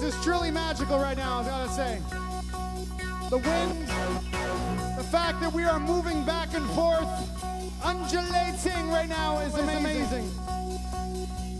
is truly magical right now, I gotta say. The wind, the fact that we are moving back and forth, undulating right now is amazing.